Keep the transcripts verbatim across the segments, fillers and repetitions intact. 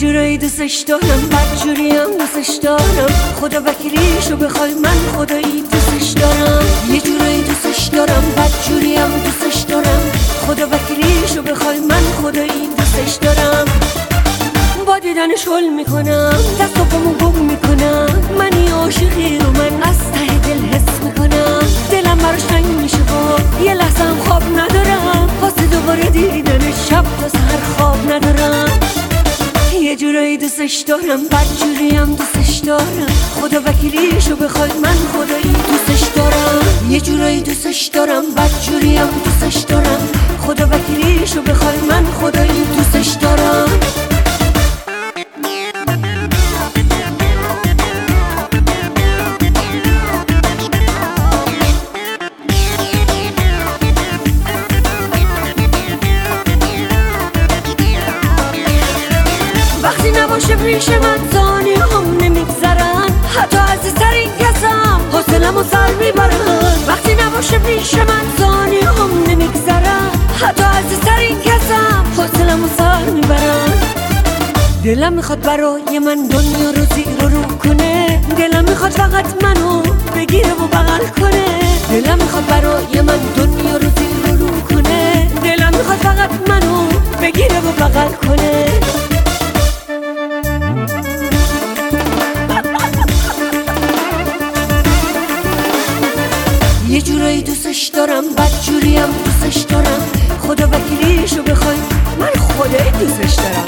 جورایی دوستش دارم، بدجوریم دوستش دارم. خدا وکیلیشو بخوای من خدایی دوستش دارم. یه جورایی دوستش دارم، بدجوریم دوستش دارم. خدا وکیلیشو بخوای من خدایی دوستش دارم. با دیدنش حل میکنم، دست و پامو گم میکنم. منی عاشقی رو من از ته دل حس میکنم. دلم براش تنگ میشه و یه لحظه هم خواب ندارم. واسه دوباره دیدنش شب تا سحر خواب ندارم. یه جورایی دوستش دارم، بدجوریم دوستش دارم. خدا وکیلیشو بخوای من خدایی دوستش دارم. یه جورایی دوستش دارم، بدجوریم دوستش دارم. خدا وکیلیشو بخوای من خدایی دوستش دارم. وقتی نباشه پیش من ثانی هم نمیگذرن. حتی عزیزترین کسم حوصله‌مو سر میبرن. وقتی نباشه پیش من ثانی هم نمیگذرن. حتی عزیزترین کسم حوصله‌مو سر میبرن. دلم میخواد برای من دنیا رو زیر و رو کنه. دلم میخواد فقط منو بگیره و بغل کنه. دلم میخواد برای من دنیا رو زیر و رو کنه. دلم میخواد فقط منو بگیره و بغل کنه. یه جورایی دوستش دارم، بدجوریم دوستش دارم. خدا وکیلیشو بخوای من خدایی دوستش دارم.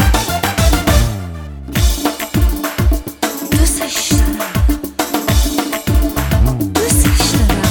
دوستش دارم، دوستش دارم.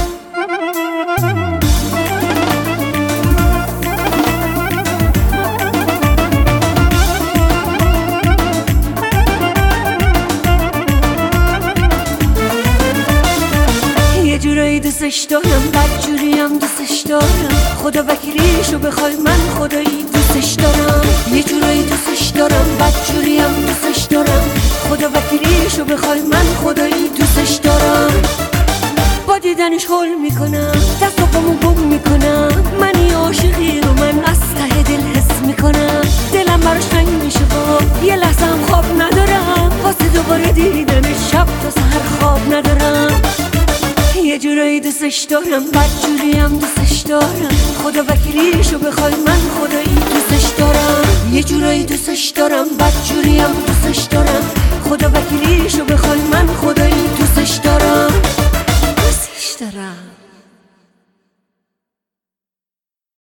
یه جورایی دوستش دارم، بدجوریم دوستش دارم. خدا وکیلیشو بخوای من خدایی دوستش دارم. یه جورایی دوستش دارم، بدجوریم دوستش دارم. خدا وکیلیشو بخوای من خدایی دوستش دارم. با دیدنش حل میکنم، دست و پامو گم میکنم. منی عاشقی رو من از ته دل حس میکنم. دلم براش تنگ میشه و یه لحظه هم خواب ندارم. واسه دوباره دیدنش شب تا سحر خواب ندارم. یه جورایی دوستش دارم، بدجوریم دوستش دارم. خدا وکیلیشو بخوای من خدایی دوستش دارم. یه جورایی دوستش دارم، بدجوریم دوستش دارم.